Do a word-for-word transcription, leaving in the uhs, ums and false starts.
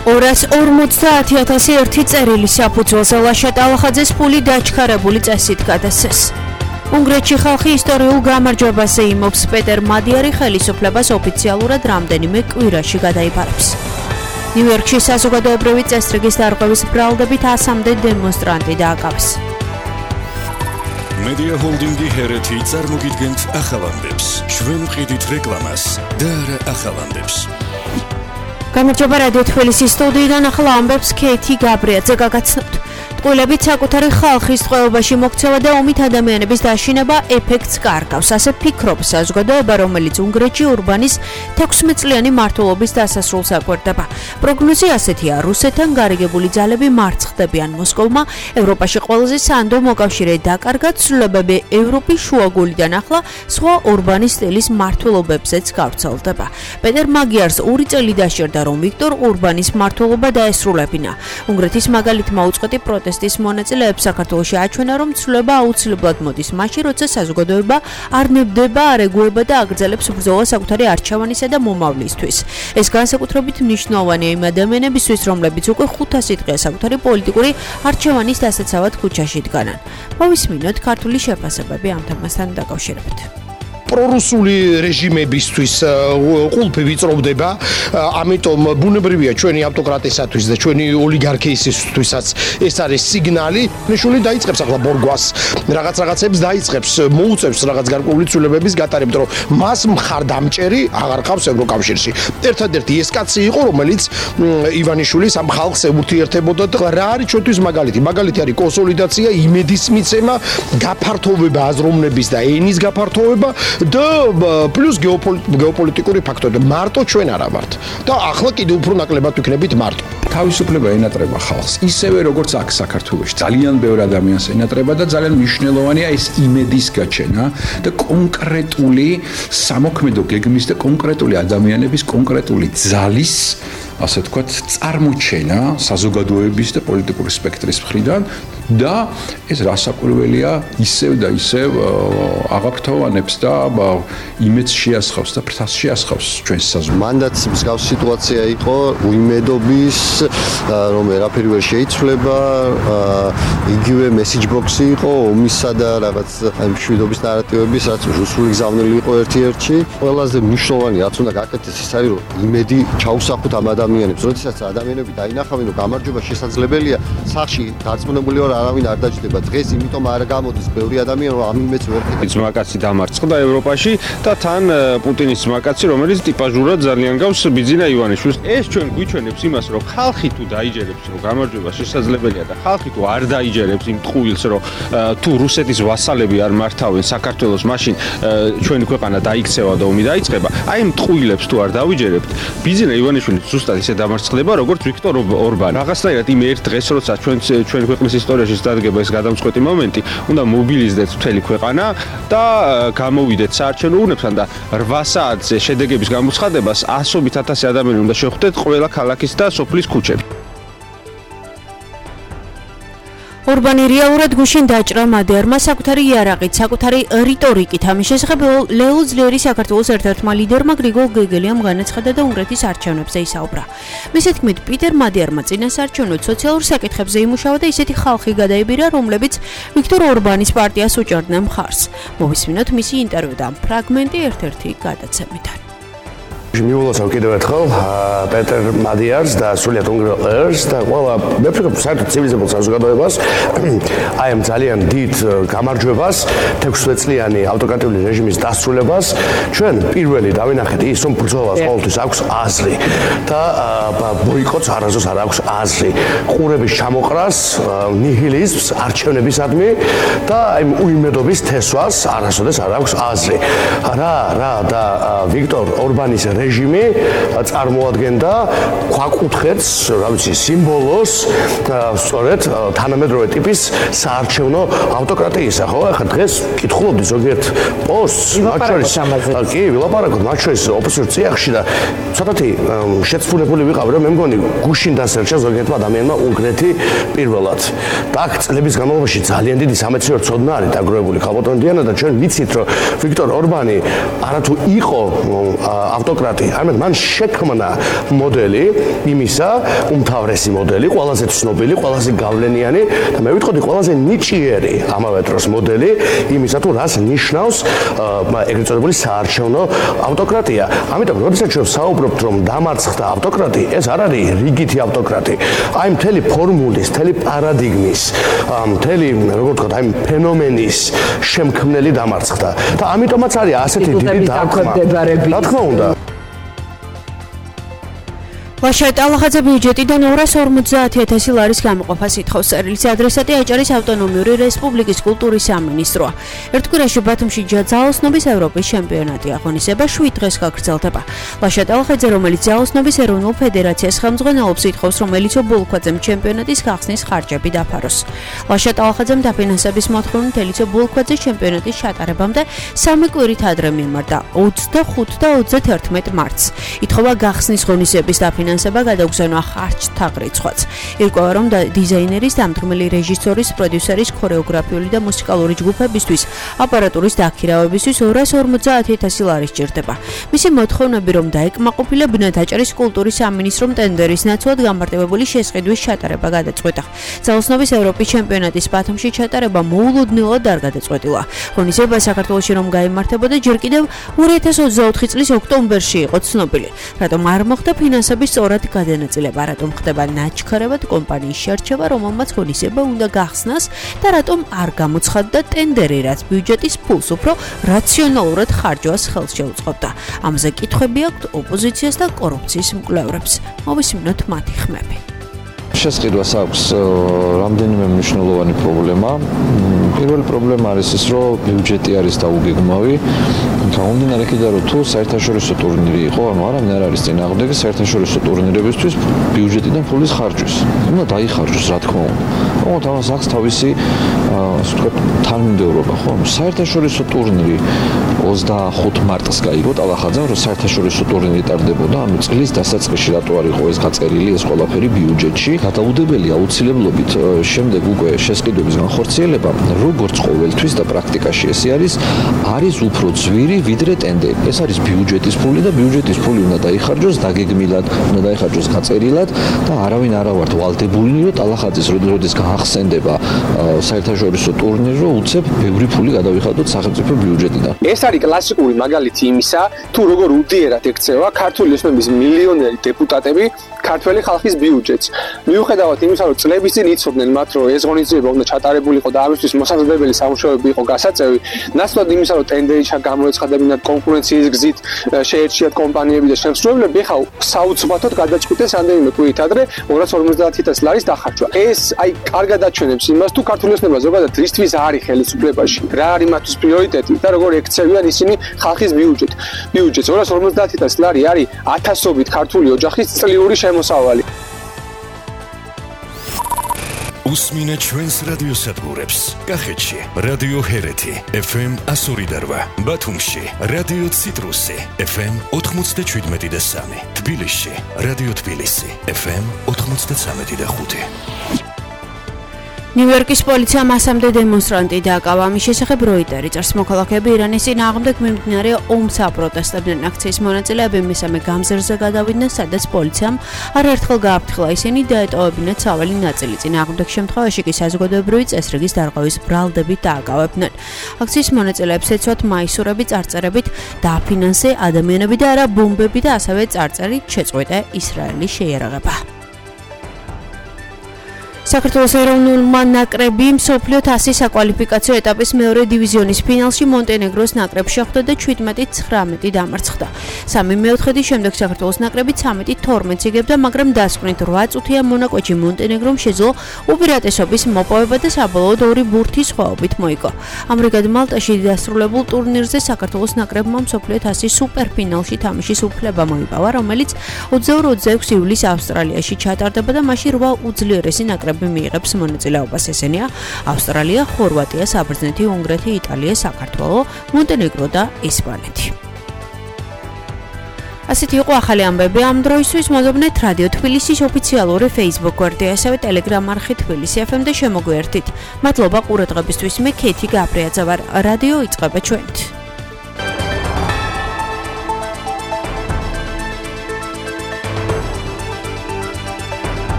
ორას ორმოცდაათი ათასი ერთი წერილი საფუძველზე ლაშა ტალახაძეს ფული დაჩქარებული წესით გადასცეს. უნგრეთში ხალხი ისტორიულ გამარჯვებაზე იმობს. პეტერ მადიარი ხელისუფლებას ოფიციალურად რამდენიმე კვირაში გადაიბარებს. ნიუ-იორკში საზოგადოებრივი წესრიგის დარღვევის ბრალდებით ასამდე დემონსტრანტი დააკავეს. Media Holding-ი ჰერეთი წარმოგიდგენთ ახალ ამბებს. ჩვენ ვყიდით რეკლამას და არა ახალ ამბებს. გამარჯობა რადიო თბილისის სტუდიიდან ახლა ამბებს ქეთი გაბრიაძე გაგაცნობთ. ტყუილებით საკუთარი ხალხის ტყვეობაში მოქცევა და ომით ადამიანების დაშინება ეფექტს კარგავს. ასე ფიქრობს საზოგადოება, რომელიც უნგრეთში ურბანის თექვსმეტ წლიანი მმართველობის დასასრულს აკვირდება. პროგნოზი ასეთია: რუსეთთან გარიგებული ძალები მარცხდებიან მოსკოვმა, ევროპაში ყველაზე სანდო მოკავშირე დაკარგა, ცვლილებები ევროპის შუაგულიდან ახლა სხვა ურბანის სტილის მმართველობებზეც გავრცელდება. პეტერ მაგიარს ორი წელი დასჭირდა, რომ ვიქტორ ურბანის მმართველობა დაესრულებინა. უნგრეთის მაგალითმა უწყვეტი პროტესტი ეს მონაწილეებს საქართველოში აჩვენა, რომ ცვლილება აუცილებლად მოდის მაშინ, როცა საზოგადოება არ ნებდება, არ ეგუება და აგრძელებს ბრძოლას საკუთარი არჩევანისა და მომავლისთვის. ეს განსაკუთრებით მნიშვნელოვანია იმ ადამიანებისთვის, რომლებიც უკვე ხუთასი დღეა საკუთარი პოლიტიკური არჩევანის დასაცავად ქუჩაში დგანან. მოვისმინოთ ქართული შეფასებები ამ თემასთან დაკავშირებით. პრორუსული რეჟიმებისთვის ყულფი ვიწროვდება, ამიტომ ბუნებრივია ჩვენი ავტოკრატიისათვის და ჩვენი ოლიგარქიისთვისაც ეს არის სიგნალი. ნიშნული დაიწყებს ახლა ბორგვას, რაღაც რაღაცებს დაიწყებს, მოუწევს რაღაც გარკვეული ცვლილებების გატარებით, რომ მას მხარდამჭერი აღარ ყავს ევროკავშირში. ერთადერთი ეს კაცი იყო, რომელიც ივანიშვილის ამ ხალხს ურთიერთებოდა და რა არის ჩვენთვის მაგალითი? მაგალითი არის კონსოლიდაცია, იმედის მიცემა, გაფართოვება აზროვნების და ენის გაფართოვება და პლუს გეოპოლიტიკური ფაქტორი. მარტო ჩვენ არა ვართ და ახლა კიდევ უფრო ნაკლებად ვიქნებით მარტო. თავისუფლება ენატრება ხალხს, ისევე როგორც აქ საქართველოში. ძალიან ბევრ ადამიანს ენატრება და ძალიან მნიშვნელოვანია ეს იმედის გაჩენა და კონკრეტული სამოქმედო გეგმის და კონკრეტული ადამიანების კონკრეტული ძალის, ასე ვთქვათ, წარმოჩენა საზოგადოების და პოლიტიკური სპექტრის მხრიდან და ეს რასაკვირველია ისევ და ისევ აღაფრთოვანებს და იმედს შეასხავს და ფრთას შეასხავს ჩვენს საზოგადოებას. მანდაც მსგავს სიტუაცია იყო უიმედობის, რომ ერაფერი ვერ შეიცვლება, იგივე message box-ი იყო ომისა და რაღაც მშვიდობის ნარატივების, რაც რუსული გზავნილი იყო ერთ-ერთში. ყველაზე მნიშვნელოვანი რაც უნდა გაკეთდეს ის არის, რომ იმედი ჩაუსახოთ ამ ადამიანებს, როდესაც ადამიანები დაინახავენ, რომ გამარჯვება შესაძლებელია, სახში დარწმუნებული ვარ არავინ არ დაჯდება. დღეს იმიტომ არ გამოდის ბევრი ადამიანი, რომ ამ იმედს ვერ ხედავ. ძმაკაცი დამარცხდა ევროპაში და თან პუტინის ძმაკაცი, რომელიც ტიპაჟურად ძალიან გავს ბიძინა ივანიშვილს. ეს ჩვენ გვიჩვენებს იმას, რომ ხალხი თუ დაიჯერებს, რომ გამარჯვება შესაძლებელია და ხალხი თუ არ დაიჯერებს იმ ტყუილს, რომ თუ რუსეთის ვასალები არ მართავენ საქართველოს, მაშინ ჩვენი ქვეყანა დაიქცევა და ომი დაიწყება. აი იმ ტყუილებს თუ არ დავიჯერებთ, ბიძინა ივანიშვილი ზუსტად ისე დამარცხდება, როგორც ვიქტორ ორბანი. რაღაცნაირად იმ ერთ დღეს, როცა ჩვენ ჩვენი ქვეყნის ისტორიაში დადგება ეს გადამწყვეტი მომენტი, უნდა მობილიზდეთ მთელი ქვეყანა და გამოვიდეთ საარჩევნო ურნებთან და რვა საათზე შედეგების გამოცხადებას ასობით ათასი ადამიანი უნდა შეხვდეთ ყველა ქალაქის და სოფლის ქუჩებში. ურბანი რეალურად გუშინ დაჭრა მადიარმა საკუთარი იარაღით, საკუთარი რიტორიკით. ამის შესახებ ლეო ძლიერი საქართველოს ერთ-ერთმა ლიდერმა გრიგოლ გეგელიამ განაცხადა და უნგრეთის არჩევნებზე ისაუბრა. მისი თქმით, პიტერ მადიარმა წინასაარჩევნო სოციალურ საკითხებზე იმუშავა და ისეთი ხალხი გადაიბირა, რომლებიც ვიქტორ ორბანის პარტიას უჭერდნენ მხარს. მოვისმინოთ მისი ინტერვიუ და ფრაგმენტი ერთ-ერთი გადაცემიდან. მივულოცავ კიდევ ერთხელ პეტერ მადიარს და სრულიად უნგრელ ერს და ყველა მე ვფიქრობ საერთოდ ცივილიზებულ საზოგადოებას აი ამ ძალიან დიდ გამარჯვებას, თექვსმეტ წლიანი ავტოკრატიული რეჟიმის დასრულებას ჩვენ პირველი დავინახეთ ის, რომ ბრძოლას ყოველთვის აქვს აზრი და ბოიკოტს არასდროს არ აქვს აზრი. ყურების ჩამოყრას, ნიჰილიზმს, არჩევნებისადმი და აი უიმედობის თესვას არასდროს არ აქვს აზრი. რა რა და ვიქტორ ორბანის რეჟიმი წარმოადგენდა ქვაკუთხედს, რა ვიცი, სიმბოლოს, სწორედ თანამედროვე ტიპის საარჩევნო ავტოკრატიისა, ხო? ახლა დღეს კითხულობდი ზოგიერთ პოსტს, მათ შორის, კი, ვილაპარაკოთ მათ შორის ოპოზიციურ წიაღში და ცოტათი შეცვლილებული ვიყავი, რომ მე მგონი გუშინ დასერჩა ზოგიერთმა ადამიანმა უნგრეთი პირველად. და აქ წლების განმავლობაში ძალიან დიდი სამეცნიერო ცოდნა არის დაგროვებული ხალხოდანიდან და ჩვენ ვიცით, რომ ვიქტორ ორბანი არათუ იყო ავტოკრატი ავტოკრატი. ამიტომ მან შექმნა მოდელი იმისა, უმთავრესი მოდელი, ყველაზე ცნობილი, ყველაზე გავლენიანი და მე ვიტყოდი ყველაზე ნიჭიერი ამავე დროს მოდელი იმისა თუ რას ნიშნავს ეგრეთ წოდებული საარჩევნო ავტოკრატია. ამიტომ როდესაც ჩვენ საუბრობთ რომ დამარცხდა ავტოკრატი, ეს არ არის რიგითი ავტოკრატი. აი მთელი ფორმულის, მთელი პარადიგმის, მთელი როგორ ვთქვათ, აი ფენომენის შემქმნელი დამარცხდა. და ამიტომაც არის ასეთი დიდი დარქმა. რა თქმა უნდა. ლაშა ტალახაძე ბიუჯეტიდან ორას ორმოცდაათი ათასი ლარის გამოყოფას ითხოვს. წერილის ადრესატი აჭარის ავტონომიური რესპუბლიკის კულტურის სამინისტროა. ერთ კვირაში ბათუმში ჯალოსნობის ევროპის ჩემპიონატი აღონისება შვიდ დღეს გაგრძელდება. ლაშა ტალახაძე, რომელიც ჯალოსნობის ეროვნულ ფედერაციას ხელმძღვანელობს, ითხოვს, რომ ელიცო ბულქვაძემ ჩემპიონატის ხახსნის ხარჯები დაფაროს. ლაშა ტალახაძემ დაფინანსების მოთხოვნით ელიცო ბულქვაძეს ჩემპიონატის ჩატარებამდე სამი კვირით ადრე მიმართა ოცდახუთი და ოცდათერთმეტი მარტს. ითხოვა გახსნის ღონისძიების დაფინანსება ფინანსება გადაუგზავნა ხარჯთა რიცხვაც. ირკვევა, რომ დიზაინერის, დამდგმელი რეჟისორის, პროდიუსერის, ქორეოგრაფიული და მუსიკალური ჯგუფებისთვის აპარატურის დაქირავებისთვის ორას ორმოცდაათი ათასი ლარი სჭირდება. მისი მოთხოვნები, რომ დაეკმაყოფილებინათ აჭარის კულტურის სამინისტრომ ტენდერის ნაცვლად გამარტივებული შესყიდვის ჩატარება გადაწყვეტა. ძალოსნობის ევროპის ჩემპიონატის ბათუმში ჩატარება მოულოდნელად არ გადაწყვეტილა. ღონისძიება საქართველოში რომ გაიმართებოდა ჯერ კიდევ ორი ათას ოცდაოთხი წლის ოქტომბერში იყო ცნობილი. რატომ არ მოხდა ფინანსების სწორად გადანაწილება, რატომ ხდება ნაჩქარებად კომპანიის შერჩევა, რომელმაც ღონისძიება უნდა გახსნას და რატომ არ გამოცხადდა ტენდერი, რაც ბიუჯეტის ფულს უფრო რაციონალურად ხარჯვას ხელს შეუწყობდა. ამაზე კითხვები აქვთ ოპოზიციას და კორუფციის მკვლევრებს. მოვისმინოთ მათი ხმები. შესყიდვას აქვს რამდენიმე მნიშვნელოვანი პრობლემა. პირველი პრობლემა არის ის, რომ ბიუჯეტი არის დაუგეგმავი. გამომდინარე იქიდან, რომ თუ საერთაშორისო ტურნირი იყო, ანუ არავინ არ არის წინააღმდეგი საერთაშორისო ტურნირებისთვის ბიუჯეტიდან ფულის ხარჯვის. უნდა დაიხარჯოს, რა თქმა უნდა. თუმცა ამას აქვს თავისი, ასე ვთქვათ, თანმიმდევრობა, ხო? საერთაშორისო ტურნირი ოცდახუთი მარტს გაიგო ტალახაძემ, რომ საერთაშორისო ტურნირი ტარდებოდა, ანუ წლის დასაწყისში რატო არ იყო ეს გაწერილი, ეს ყველაფერი ბიუჯეტში. გადაუდებელია აუცილებლობით შემდეგ უკვე შესყიდვების განხორციელება, როგორც ყოველთვის და პრაქტიკაში ესე არის, არის უფრო ძვირი ვიდრე ტენდერი. ეს არის ბიუჯეტის ფული და ბიუჯეტის ფული უნდა დაიხარჯოს დაგეგმილად, უნდა დაიხარჯოს გაწერილად და არავინ არა ვართ ვალდებული, რომ ტალახაძის როდის გაახსენდება საერთაშორისო ტურნირი, რომ უცებ ბევრი ფული გადავიხადოთ სახელმწიფო ბიუჯეტიდან. ეს არის კლასიკური მაგალითი იმისა, თუ როგორ უდიერად ექცევა ქართული ოსმების მილიონერი დეპუტატები ქართველი ხალხის ბიუჯეტს. მიუხედავად იმისა, რომ წლების წინ იცოდნენ მათ, რომ ეს ღონისძიება უნდა ჩატარებულიყო და ამისთვის მოსაზრდებელი სამუშაოები იყო გასაწევი, ნაცვლად იმისა, რომ ტენდერი გამოეცხადებინათ კონკურენციის გზით შეერჩიათ კომპანიები და შემსრულებლები, ეხლა საოცრად გადაწყვიტეს რამდენიმე კვირით ადრე ორას ორმოცდაათი ათასი ლარის დახარჯვა. ეს აი კარგად აჩვენებს იმას, თუ ქართული ოსნება ზოგადად რისთვის არის ხელისუფლებაში, რა არის მათთვის პრიორიტეტი და როგორ ექცევიან ისინი ხალხის ბიუჯეტს. ბიუჯეტს ორას ორმოცდაათი ათასი ლარი არის ათასობით ქართული ოჯახის წლიური შემოსავალი. უსმინე ჩვენს რადიოსადგურებს. კახეთში რადიო ჰერეთი ეფ ემ εκατო ორი და რვა, ბათუმში რადიო ციტრუსი ეფ ემ ოთხმოცდაშვიდმეტი და სამი, თბილისში რადიო თბილისი ეფ ემ ოთხმოცდაცამეტი და ხუთი. ნიუ-იორკის პოლიციამ ასამდე დემონსტრანტი დააკავა. ამის შესახებ როიტერი წერს. მოქალაქეები ირანის წინააღმდეგ მიმდინარე ომს აპროტესტებდნენ. აქციის მონაწილეები მესამე გამზერზე გადავიდნენ, სადაც პოლიციამ არაერთხელ გააფრთხილა ისინი დაეტოვებინათ სავალი ნაწილი. წინააღმდეგ შემთხვევაში კი საზოგადოებრივი წესრიგის დარღვევის ბრალდებით დააკავებდნენ. აქციის მონაწილეებს ეცვათ მაისურები წარწერებით დააფინანსე ადამიანები და არა ბომბები და ასევე წარწერით შეწყვეტე ისრაელის შეიარაღება. საქართველოს ეროვნულმა ნაკრები მსოფლიო თასის საკვალიფიკაციო ეტაპის მეორე დივიზიონის ფინალში მონტენეგროს ნაკრებს შეხვდა და შვიდმეტი ცხრამეტი დამარცხდა. სამი მეოთხედის შემდეგ საქართველოს ნაკრები ცამეტი თორმეტს იგებდა, მაგრამ დასკვნით რვა წუთიან მონაკვეთში მონტენეგრომ შეძლო უპირატესობის მოპოვება და საბოლოოდ ორი ბურთის სხვაობით მოიგო. ამრიგად მალტაში დასრულებულ ტურნირზე საქართველოს ნაკრებმა მსოფლიო თასის სუპერფინალში თამაშის უფლება მოიპოვა, რომელიც ოცდაორი ოცდაექვსი ივლისს ავსტრალიაში ჩატარდება და მასში რვა უძლიერესი ნაკრები მიიღებს მონაწილეობას. ესენია ავსტრალია, ხორვატია, საბერძნეთი, უნგრეთი, იტალია, საქართველო, მონტენეგრო და ესპანეთი. ასეთი იყო ახალი ამბები ამ დროისთვის. მოგებნეთ რადიო თბილისის ოფიციალური Facebook გვერდი, ასევე Telegram არხი თბილისი ეფ ემ და შემოგვიერთით. მადლობა ყურადღებისთვის. მე ქეთი გაბრიაძე ვარ. რადიო იწყება ჩვენით.